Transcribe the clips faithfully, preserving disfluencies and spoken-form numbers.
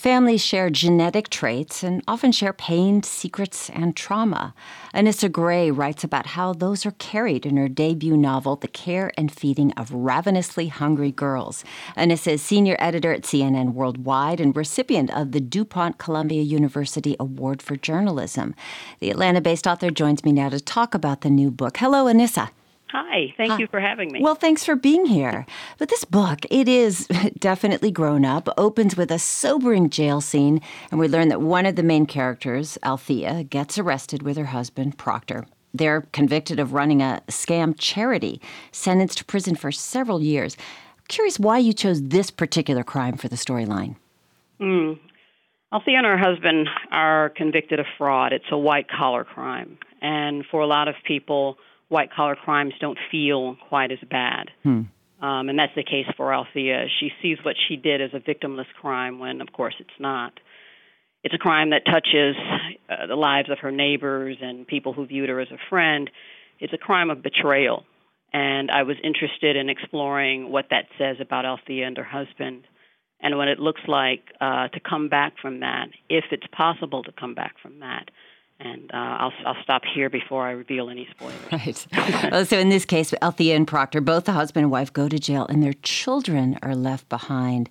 Families share genetic traits and often share pain, secrets, and trauma. Anissa Gray writes about how those are carried in her debut novel, The Care and Feeding of Ravenously Hungry Girls. Anissa is senior editor at C N N Worldwide and recipient of the DuPont Columbia University Award for Journalism. The Atlanta-based author joins me now to talk about the new book. Hello, Anissa. Hi, thank Hi. you for having me. Well, thanks for being here. But this book, it is definitely grown up, opens with a sobering jail scene, and we learn that one of the main characters, Althea, gets arrested with her husband, Proctor. They're convicted of running a scam charity, sentenced to prison for several years. I'm curious why you chose this particular crime for the storyline. Mm. Althea and her husband are convicted of fraud. It's a white-collar crime. And for a lot of people, white-collar crimes don't feel quite as bad. Hmm. Um, and that's the case for Althea. She sees what she did as a victimless crime when, of course, it's not. It's a crime that touches uh, the lives of her neighbors and people who viewed her as a friend. It's a crime of betrayal. And I was interested in exploring what that says about Althea and her husband and what it looks like uh, to come back from that, if it's possible to come back from that. And uh, I'll, I'll stop here before I reveal any spoilers. Right. Well, so in this case, Althea and Proctor, both the husband and wife, go to jail, and their children are left behind.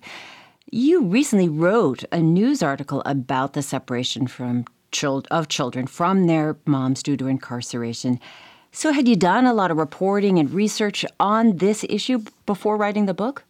You recently wrote a news article about the separation from chil- of children from their moms due to incarceration. So had you done a lot of reporting and research on this issue before writing the book?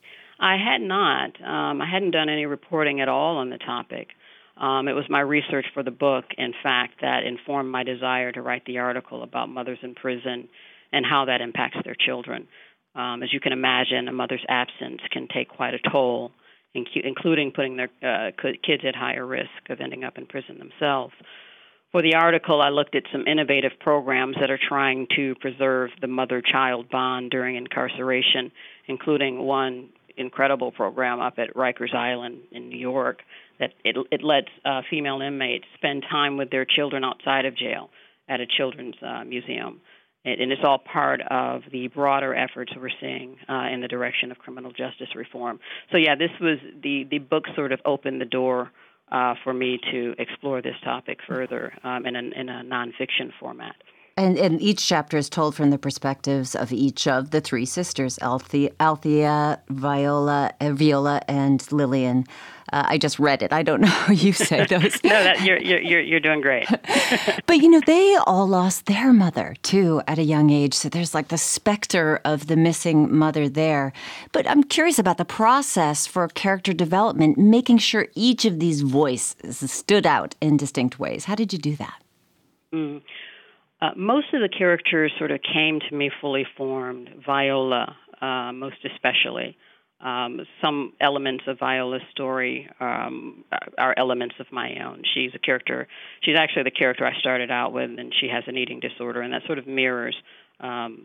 I had not. Um, I hadn't done any reporting at all on the topic. Um, it was my research for the book, in fact, that informed my desire to write the article about mothers in prison and how that impacts their children. Um, as you can imagine, a mother's absence can take quite a toll, including putting their uh, kids at higher risk of ending up in prison themselves. For the article, I looked at some innovative programs that are trying to preserve the mother-child bond during incarceration, including one incredible program up at Rikers Island in New York that it, it lets uh, female inmates spend time with their children outside of jail at a children's uh, museum. It, and it's all part of the broader efforts we're seeing uh, in the direction of criminal justice reform. So, yeah, this was the, the book sort of opened the door uh, for me to explore this topic further um, in, a, in a nonfiction format. And, and each chapter is told from the perspectives of each of the three sisters, Althea, Althea Viola, uh, Viola, and Lillian. Uh, I just read it. I don't know how you say those. No, that, you're, you're, you're doing great. But, you know, they all lost their mother, too, at a young age. So there's like the specter of the missing mother there. But I'm curious about the process for character development, making sure each of these voices stood out in distinct ways. How did you do that? Mm. Uh, most of the characters sort of came to me fully formed, Viola uh, most especially. Um, some elements of Viola's story um, are elements of my own. She's a character, she's actually the character I started out with, and she has an eating disorder, and that sort of mirrors um,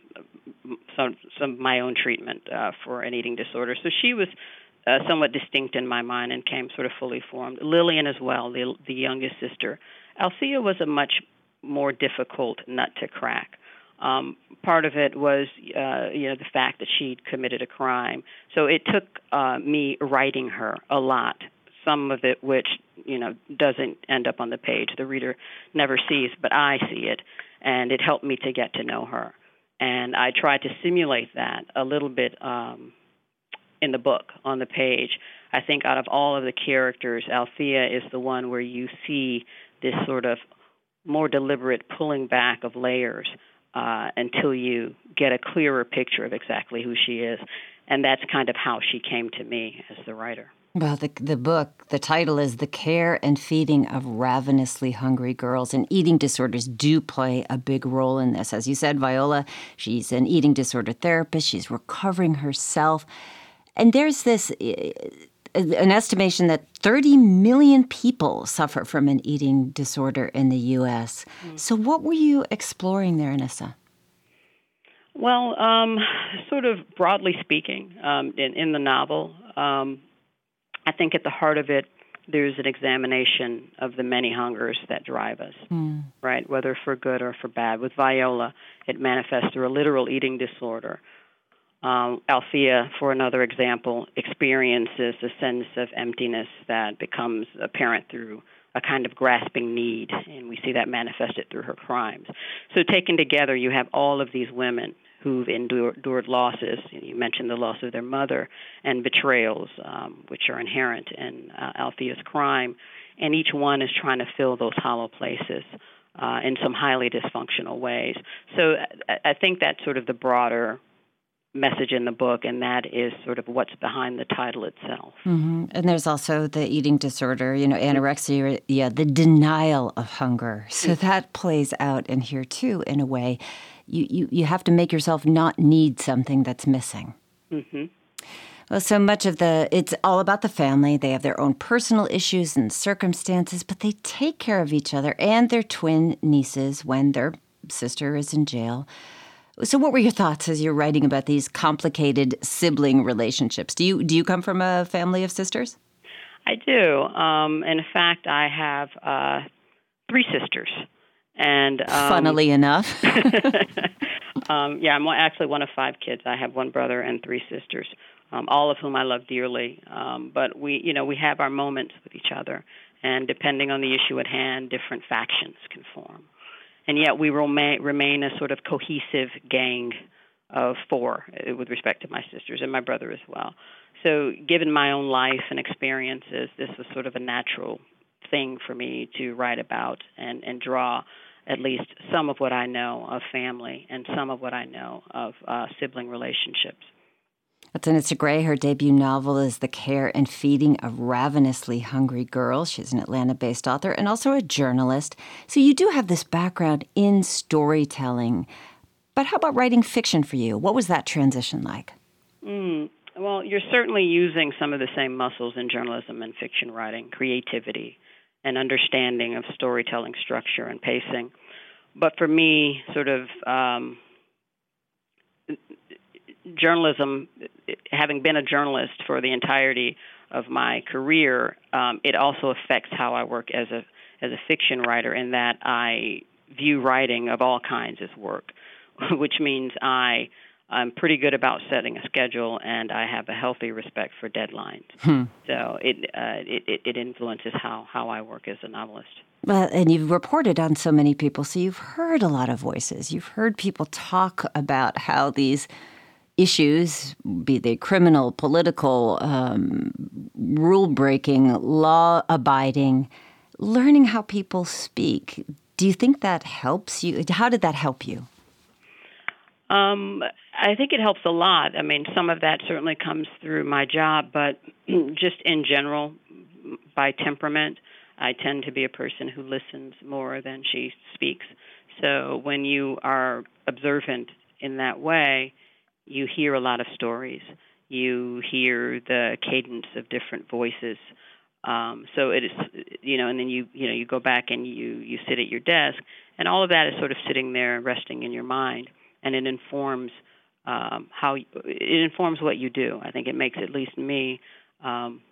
some, some of my own treatment uh, for an eating disorder. So she was uh, somewhat distinct in my mind and came sort of fully formed. Lillian as well, the, the youngest sister. Althea was a much more difficult nut to crack. Um, part of it was, uh, you know, the fact that she'd committed a crime. So it took uh, me writing her a lot, some of it which, you know, doesn't end up on the page. The reader never sees, but I see it, and it helped me to get to know her. And I tried to simulate that a little bit um, in the book, on the page. I think out of all of the characters, Althea is the one where you see this sort of more deliberate pulling back of layers uh, until you get a clearer picture of exactly who she is. And that's kind of how she came to me as the writer. Well, the, the book, the title is The Care and Feeding of Ravenously Hungry Girls, and eating disorders do play a big role in this. As you said, Viola, she's an eating disorder therapist. She's recovering herself. And there's this... an estimation that thirty million people suffer from an eating disorder in the U S Mm. So what were you exploring there, Anissa? Well, um, sort of broadly speaking, um, in, in the novel, um, I think at the heart of it, there's an examination of the many hungers that drive us, mm. right, whether for good or for bad. With Viola, it manifests through a literal eating disorder. Um, Althea, for another example, experiences a sense of emptiness that becomes apparent through a kind of grasping need, and we see that manifested through her crimes. So taken together, you have all of these women who've endured, endured losses. You mentioned the loss of their mother and betrayals, um, which are inherent in uh, Althea's crime, and each one is trying to fill those hollow places uh, in some highly dysfunctional ways. So I, I think that's sort of the broader message in the book, and that is sort of what's behind the title itself. Mm-hmm. And there's also the eating disorder, you know, anorexia, yeah, the denial of hunger. So that plays out in here too, in a way. You you, you have to make yourself not need something that's missing. Mm-hmm. Well, so much of the, it's all about the family. They have their own personal issues and circumstances, but they take care of each other and their twin nieces when their sister is in jail. So what were your thoughts as you're writing about these complicated sibling relationships? Do you do you come from a family of sisters? I do. Um, in fact, I have uh, three sisters. And um, funnily enough. um, yeah, I'm actually one of five kids. I have one brother and three sisters, um, all of whom I love dearly. Um, but we, you know, we have our moments with each other, and depending on the issue at hand, different factions can form. And yet we remain, remain a sort of cohesive gang of four uh, with respect to my sisters and my brother as well. So given my own life and experiences, this was sort of a natural thing for me to write about and, and draw at least some of what I know of family and some of what I know of uh, sibling relationships. That's Anissa Gray. Her debut novel is The Care and Feeding of Ravenously Hungry Girls. She's an Atlanta-based author and also a journalist. So you do have this background in storytelling. But how about writing fiction for you? What was that transition like? Mm, well, you're certainly using some of the same muscles in journalism and fiction writing, creativity and understanding of storytelling structure and pacing. But for me, sort of um, journalism, having been a journalist for the entirety of my career, um, it also affects how I work as a as a fiction writer, in that I view writing of all kinds as work, which means I I'm pretty good about setting a schedule, and I have a healthy respect for deadlines. Hmm. So it, uh, it it influences how, how I work as a novelist. Well, and you've reported on so many people, so you've heard a lot of voices. You've heard people talk about how these issues, be they criminal, political, um, rule-breaking, law-abiding, learning how people speak. Do you think that helps you? How did that help you? Um, I think it helps a lot. I mean, some of that certainly comes through my job, but just in general, by temperament, I tend to be a person who listens more than she speaks. So when you are observant in that way, you hear a lot of stories. You hear the cadence of different voices. Um, so it is, you know, and then you, you know, you go back and you, you sit at your desk, and all of that is sort of sitting there resting in your mind. And it informs um, how you, it informs what you do. I think it makes, at least me, um,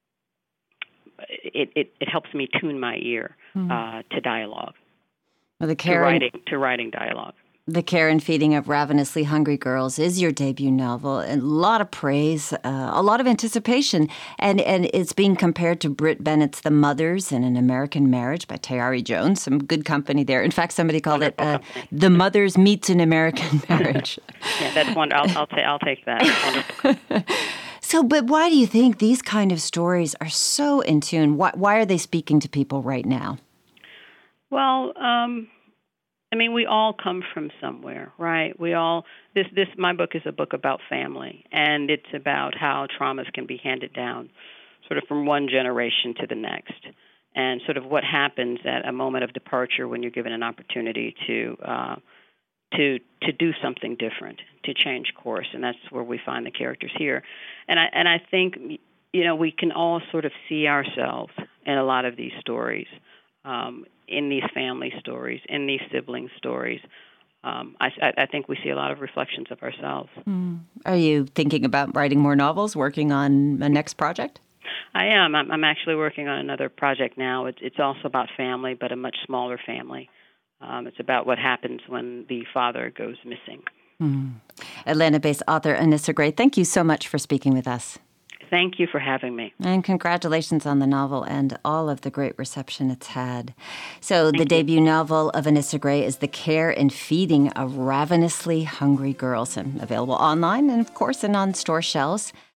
it, it it helps me tune my ear mm-hmm. uh, to dialogue, well, the care to writing to writing dialogue. The Care and Feeding of Ravenously Hungry Girls is your debut novel, and a lot of praise, uh, a lot of anticipation, and, and it's being compared to Britt Bennett's The Mothers in an American Marriage by Tayari Jones. Some good company there. In fact, somebody called Wonderful it uh, The Mothers Meets an American Marriage. Yeah, that's wonderful. I'll, I'll, ta- I'll take that. So, but why do you think these kind of stories are so in tune? Why, why are they speaking to people right now? Well, um... I mean, we all come from somewhere, right? We all, this, this, my book is a book about family, and it's about how traumas can be handed down sort of from one generation to the next, and sort of what happens at a moment of departure when you're given an opportunity to, uh, to, to do something different, to change course, and that's where we find the characters here. And I, and I think, you know, we can all sort of see ourselves in a lot of these stories. Um, in these family stories, in these sibling stories. Um, I, I think we see a lot of reflections of ourselves. Mm. Are you thinking about writing more novels, working on a next project? I am. I'm, I'm actually working on another project now. It's, it's also about family, but a much smaller family. Um, it's about what happens when the father goes missing. Mm. Atlanta-based author Anissa Gray, thank you so much for speaking with us. Thank you for having me. And congratulations on the novel and all of the great reception it's had. So Thank the you. debut novel of Anissa Gray is The Care and Feeding of Ravenously Hungry Girls, and available online and, of course, and on store shelves.